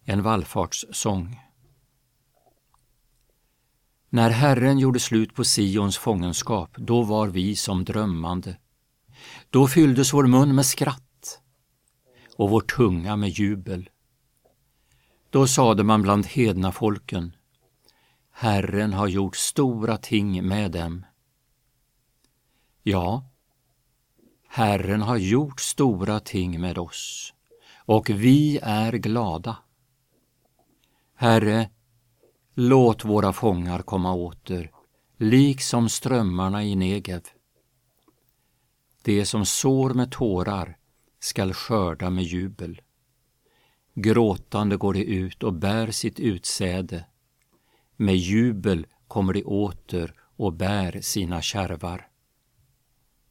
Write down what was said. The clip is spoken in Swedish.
En vallfartssång. När Herren gjorde slut på Sions fångenskap, då var vi som drömmande. Då fylldes vår mun med skratt och vår tunga med jubel. Då sade man bland hedna folken: Herren har gjort stora ting med dem. Ja, Herren har gjort stora ting med oss, och vi är glada. Herre, låt våra fångar komma åter, liksom strömmarna i Negev. Det som sår med tårar skall skörda med jubel. Gråtande går det ut och bär sitt utsäde. Med jubel kommer det åter och bär sina kärvar.